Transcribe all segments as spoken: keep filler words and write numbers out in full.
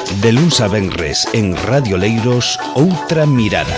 De luns a venres en Radio Leiros, Outra Mirada.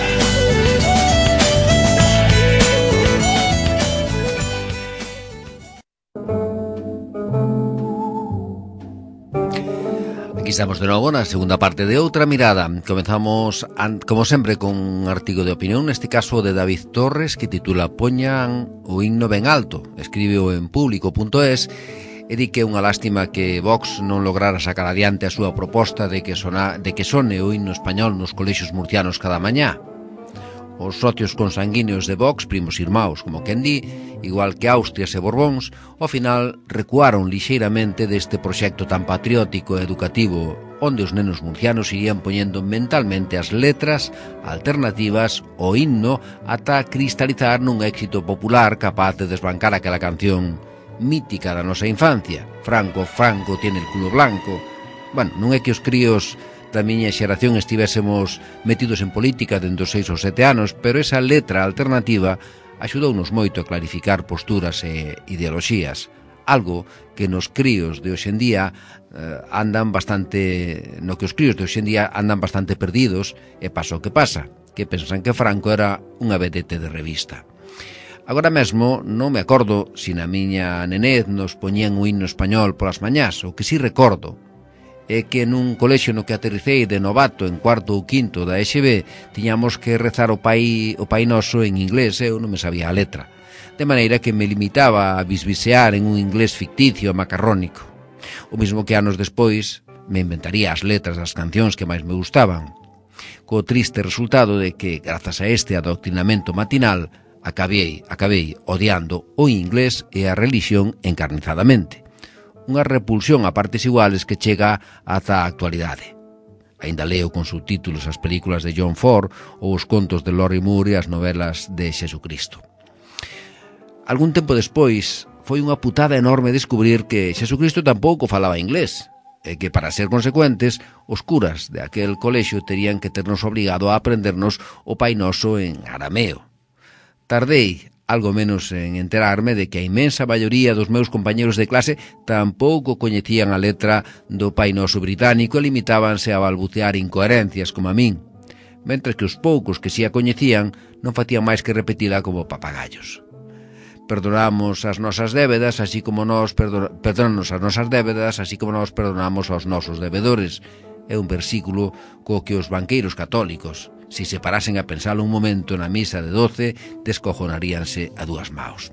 Aquí estamos de novo na segunda parte de Outra Mirada. Comezamos, como sempre, con un artigo de opinión, neste caso de David Torres, que titula Poñan o himno ben alto. Escríbeo en público punto es e di que é unha lástima que Vox non lograra sacar adiante a súa proposta de que, sona, de que sone o himno español nos colexios murcianos cada mañá. Os socios consanguíneos de Vox, primos irmãos, como quen di, igual que Austrias e Borbóns, ao final recuaron lixeiramente deste proxecto tan patriótico e educativo, onde os nenos murcianos irían poñendo mentalmente as letras alternativas ao himno ata cristalizar nun éxito popular capaz de desbancar aquela canción mítica da nosa infancia. Franco, Franco tiene el culo blanco. Bueno, non é que os críos da miña xeración estivésemos metidos en política dende os seis ou sete anos, pero esa letra alternativa axudounos moito a clarificar posturas e ideoloxías, algo que nos críos de hoxendía eh, andan bastante, no que os críos de hoxendía andan bastante perdidos, e pasa o que pasa, que pensan que Franco era unha vedete de revista. Agora mesmo non me acordo se na miña nenez nos poñían o himno español polas mañás. O que si recordo é que nun colexio no que aterricei de novato en cuarto ou quinto da E X B tiñamos que rezar o pai, o pai noso en inglés, eu non me sabía a letra, de maneira que me limitaba a bisbisear en un inglés ficticio e macarrónico. O mismo que anos despois me inventaría as letras das cancións que máis me gustaban, co triste resultado de que, grazas a este adoctrinamento matinal, acabei, acabei odiando o inglés e a religión encarnizadamente. Unha repulsión a partes iguales que chega ata a actualidade. Ainda leo con subtítulos as películas de John Ford ou os contos de Lorrie Moore e as novelas de Xesucristo. Algún tempo despois, foi unha putada enorme descubrir que Xesucristo tampouco falaba inglés, e que, para ser consecuentes, os curas de aquel colexio terían que ternos obrigado a aprendernos o Pai Noso en arameo. Tardei algo menos en enterarme de que a inmensa maioría dos meus compañeros de clase tampouco coñecían a letra do Pai Noso británico e limitábanse a balbucear incoherencias como a min, mentre que os poucos que si a coñecían non facían máis que repetila como papagallos. Perdonamos as nosas débedas, así como nós perdon... perdónanos as nosas débedas, así como nós perdonamos aos nosos debedores. É un versículo co que os banqueiros católicos, si se parasen a pensalo un momento na misa de doce, descojonaríanse a dúas maos.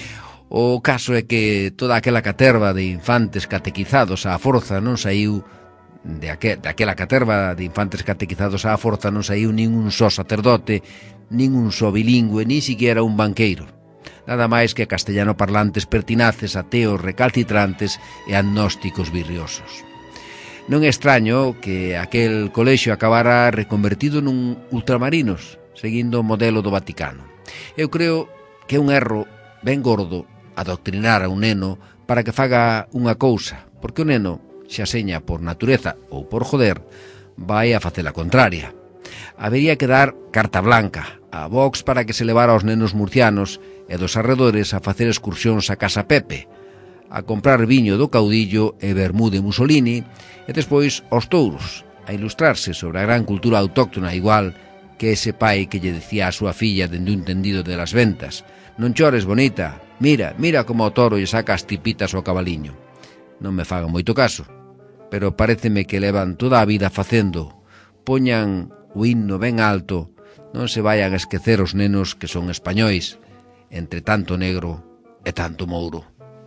O caso é que toda aquela caterva de infantes catequizados á forza non saiu de, aquel, de aquela caterva de infantes catequizados á forza non saiu nin un só sacerdote, nin un só bilingüe, ni siquiera un banqueiro. Nada máis que castellano parlantes pertinaces, ateos recalcitrantes e agnósticos virriosos. Non é extraño que aquel colexio acabara reconvertido nun ultramarinos, seguindo o modelo do Vaticano. Eu creo que é un erro ben gordo adoctrinar a un neno para que faga unha cousa, porque o neno, xa seña por natureza ou por joder, vai a facer a contraria. Habería que dar carta blanca a Vox para que se levara aos nenos murcianos e dos arredores a facer excursións a Casa Pepe, a comprar viño do Caudillo e vermú de Mussolini, e despois aos touros, a ilustrarse sobre a gran cultura autóctona, igual que ese pai que lle decía a súa filla dende un tendido de las ventas: non chores, bonita, mira, mira como o toro lle saca as tipitas ao cabaliño. Non me fagan moito caso, pero paréceme que levan toda a vida facendo. Poñan o himno ben alto, non se vayan a esquecer os nenos que son españois, entre tanto negro e tanto mouro.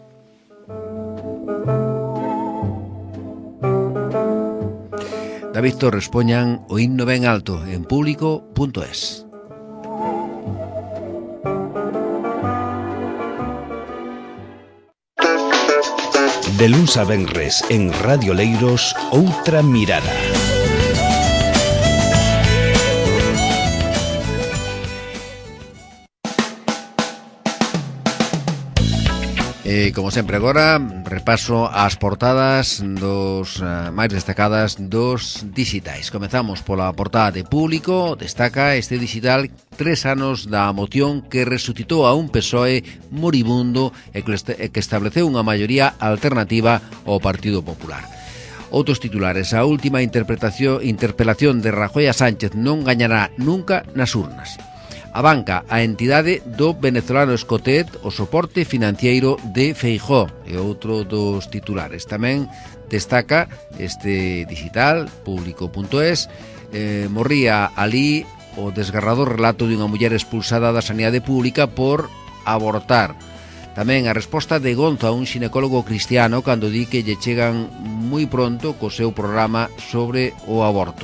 David Torres, poñan o himno ben alto en público punto es. De luns a venres en Radio Leiros, Outra Mirada. E, como sempre agora, repaso as portadas dos uh, máis destacadas dos digitais. Comezamos pola portada de Público. Destaca este digital tres anos da moción que resucitou a un P S O E moribundo e que estableceu unha maioría alternativa ao Partido Popular. Outros titulares: a última interpretación interpelación de Rajoy a Sánchez non gañará nunca nas urnas. A banca, a entidade do venezolano Escotet, o soporte financiero de Feijóo, é outro dos titulares. Tamén destaca este digital, público punto es, eh, morría alí o desgarrador relato dunha muller expulsada da sanidade pública por abortar. Tamén a resposta de Gonzo a un xinecólogo cristiano cando di que lle chegan moi pronto co seu programa sobre o aborto.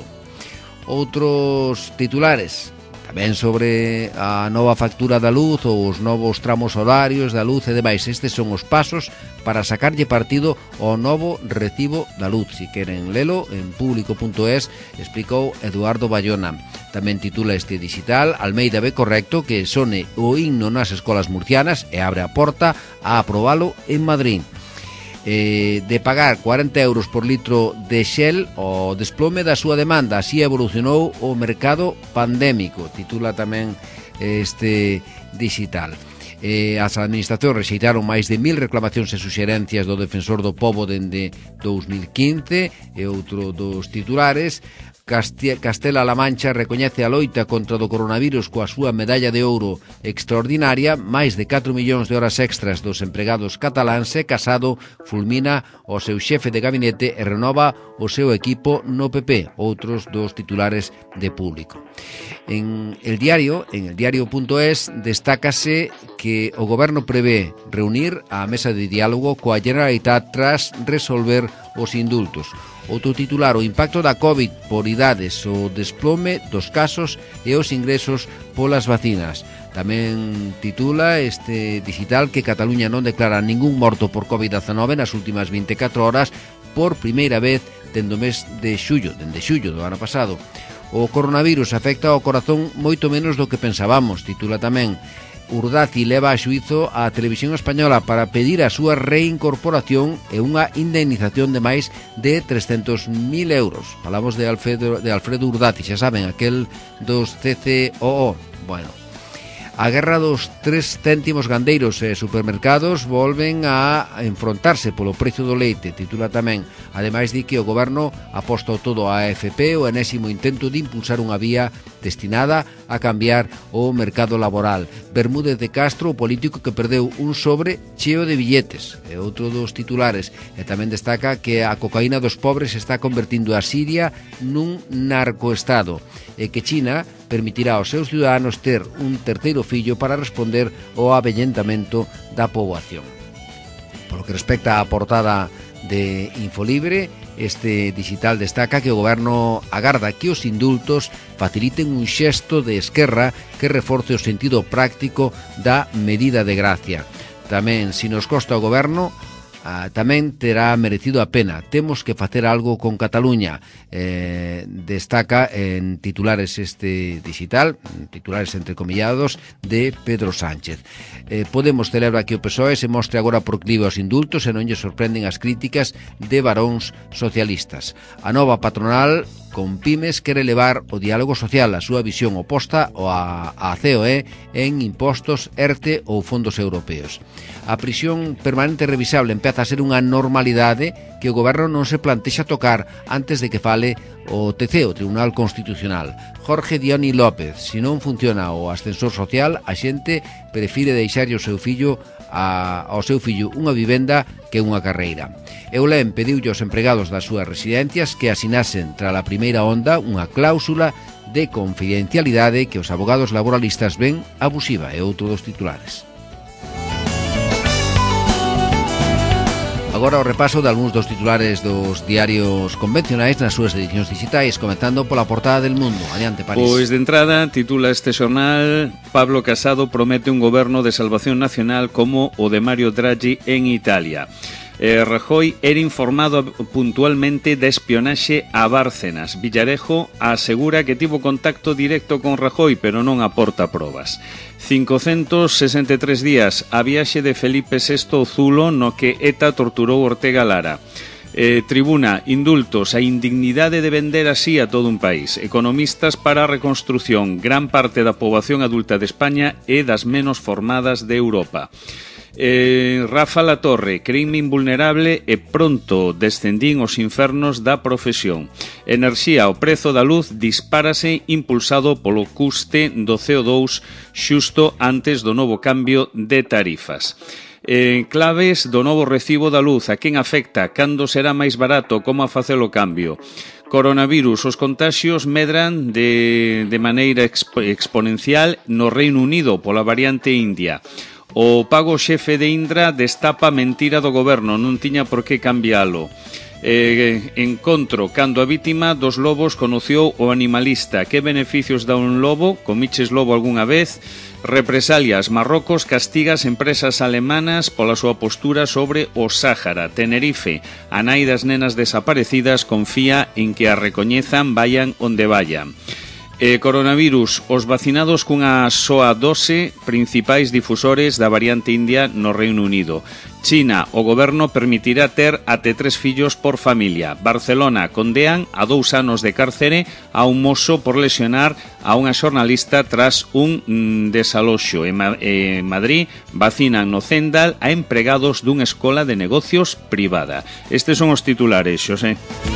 Outros titulares tamén sobre a nova factura da luz ou os novos tramos horarios da luz e demais. Estes son os pasos para sacarlle partido ao novo recibo da luz. Si queren lelo, en público punto es explicou Eduardo Bayona. Tamén titula este digital: Almeida ve correcto que sone o himno nas escolas murcianas e abre a porta a aprobalo en Madrid. Eh, de pagar cuarenta euros por litro de Shell o desplome da súa demanda, así evolucionou o mercado pandémico, titula tamén este digital. Eh, as administracións rexeitaron máis de mil reclamacións e suxerencias do Defensor do Pobo dende dous mil quince, e outro dos titulares: Castela-La Mancha recoñece a loita contra o coronavirus coa súa medalla de ouro extraordinaria. Máis de catro millóns de horas extras dos empregados cataláns. E Casado fulmina o seu xefe de gabinete e renova o seu equipo no P P. Outros dos titulares de Público. En el diario, en el diario punto es, destácase que o goberno prevé reunir a mesa de diálogo coa Generalitat tras resolver os indultos. Outro titular: o impacto da COVID por idades, o desplome dos casos e os ingresos polas vacinas. Tamén titula este digital que Cataluña non declara ningún morto por COVID diecinueve nas últimas vinte e catro horas por primeira vez dende o mes de xullo, dende xullo do ano pasado. O coronavirus afecta ao corazón moito menos do que pensábamos, titula tamén. Urdaci leva a xuízo a Televisión Española para pedir a súa reincorporación e unha indemnización de máis de trescentos mil euros. Falamos de Alfredo, de Alfredo Urdaci, xa saben, aquel dos C C O O. Bueno, a guerra dos tres céntimos gandeiros e supermercados volven a enfrontarse polo precio do leite, titula tamén. Ademais, di que o goberno aposta todo a A F P, o enésimo intento de impulsar unha vía destinada a cambiar o mercado laboral. Bermúdez de Castro, o político que perdeu un sobre cheo de billetes, é outro dos titulares. E tamén destaca que a cocaína dos pobres está convertindo a Siria nun narcoestado e que China permitirá aos seus ciudadanos ter un terceiro fillo para responder ao avellentamento da poboación. Por lo que respecta á portada de Infolibre, este digital destaca que o goberno agarda que os indultos faciliten un xesto de Esquerra que reforce o sentido práctico da medida de gracia. Tamén, se nos costa o goberno, Ah, tamén terá merecido a pena. Temos que facer algo con Cataluña. Eh, destaca en titulares este digital, titulares entrecomillados, de Pedro Sánchez. Eh, Podemos celebra que o P S O E se mostre agora proclive aos indultos e non lle sorprenden as críticas de varóns socialistas. A nova patronal con Pymes quere levar o diálogo social, a súa visión oposta a, a C O E en impostos, ERTE ou fondos europeos. A prisión permanente revisable empeza a ser unha normalidade que o goberno non se plantexa tocar antes de que fale o T C, o Tribunal Constitucional. Jorge Dioni López: se non funciona o ascensor social, a xente prefire deixarlle o seu fillo a, ao seu fillo unha vivenda que unha carreira. Eulén pediulle aos empregados das súas residencias que asinasen tra a primeira onda unha cláusula de confidencialidade que os abogados laboralistas ven abusiva, e outro dos titulares. Agora o repaso de algúns dos titulares dos diarios convencionais nas súas edicións digitais, comenzando pola portada del Mundo. Adiante, París. Pois de entrada titula este xornal: Pablo Casado promete un goberno de salvación nacional como o de Mario Draghi en Italia. Eh, Rajoy era informado puntualmente da espionaxe a Bárcenas. Villarejo asegura que tivo contacto directo con Rajoy, pero non aporta probas. cincocentos sesenta e tres días a viaxe de Felipe sexto ao Zulo, no que ETA torturou Ortega Lara. Eh, Tribuna: indultos, a indignidade de vender así a todo un país. Economistas para a reconstrución: gran parte da poboación adulta de España é das menos formadas de Europa. Eh, Rafa Latorre, creínme invulnerable e pronto descendín os infernos da profesión. Enerxía, o prezo da luz dispárase impulsado polo custe do C O dous xusto antes do novo cambio de tarifas. Eh, claves do novo recibo da luz, a quen afecta, cando será máis barato, como a facer o cambio. Coronavirus, os contaxios medran de, de maneira expo, exponencial no Reino Unido pola variante India. O pago xefe de Indra destapa mentira do goberno, non tiña por que cambialo. Eh, encontro cando a vítima dos lobos conociou o animalista. Que beneficios dá un lobo? Comiches lobo algunha vez? Represalias, Marrocos castiga as empresas alemanas pola súa postura sobre o Sáhara. Tenerife, a nai das nenas desaparecidas confía en que a recoñezan vayan onde vayan. Eh, coronavirus, os vacinados cunha soa dose, principais difusores da variante India no Reino Unido. China, o goberno permitirá ter até tres fillos por familia. Barcelona, condean a dous anos de cárcere a un mozo por lesionar a unha xornalista tras un mm, desaloxo. En, Ma en Madrid, vacinan no Zendal a empregados dunha escola de negocios privada. Estes son os titulares, Xosé.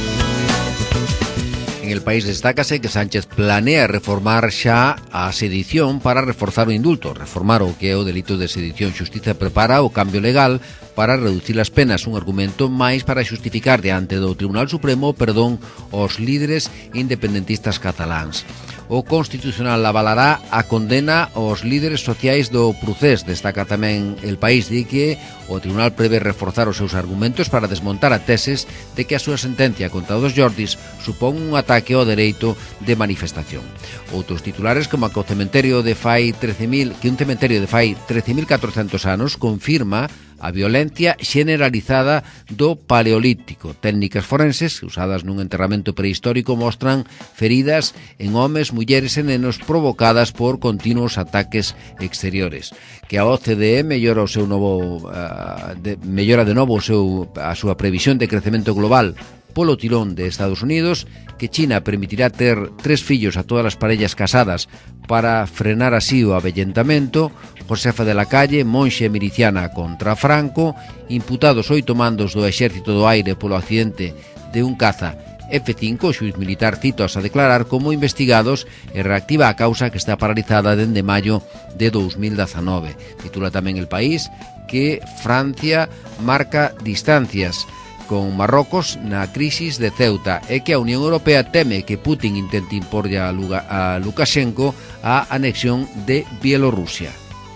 En El País destácase que Sánchez planea reformar xa a sedición para reforzar o indulto. Reformar o que é o delito de sedición. Xustiza prepara o cambio legal para reducir as penas, un argumento máis para xustificar diante do Tribunal Supremo perdón aos líderes independentistas cataláns. O Constitucional avalará a condena aos líderes sociais do Procés. Destaca tamén El País de que o Tribunal prevé reforzar os seus argumentos para desmontar a teses de que a súa sentencia contra os Jordis supón un ataque ao dereito de manifestación. Outros titulares como que o cementerio de fai trece mil, que un cementerio de fai trece mil catrocentos anos confirma a violencia generalizada do Paleolítico. Técnicas forenses usadas nun enterramento prehistórico mostran feridas en homes, mulleres e nenos provocadas por continuos ataques exteriores. Que a O C D E mellora o seu novo uh, de, mellora de novo o seu, a súa previsión de crecemento global polo tirón de Estados Unidos, que China permitirá ter tres fillos a todas as parellas casadas para frenar así o avellentamento. Josefa de la Calle, monxe miliciana contra Franco, imputados oito mandos do Exército do Aire polo accidente de un caza F cinco, o xuiz militar citos a declarar como investigados e reactiva a causa que está paralizada dende maio de dous mil dezanove. Titula tamén El País que Francia marca distancias con Marrocos na crisis de Ceuta e que a Unión Europea teme que Putin intente imporlle a Lukashenko a anexión de Bielorrusia.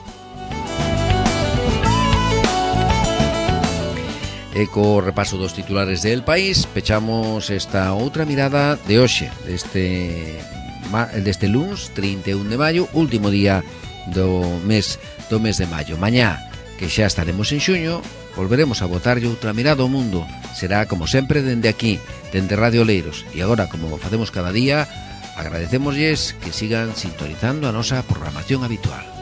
E co repaso dos titulares del País pechamos esta outra mirada de hoxe, deste, deste luns trinta e un de maio, último día do mes do mes de maio. Mañá, que xa estaremos en xuño, volveremos a botarlle outra mirada ao mundo. Será, como sempre, dende aquí, dende Radio Oleiros. E agora, como facemos cada día, agradecémoslles que sigan sintonizando a nosa programación habitual.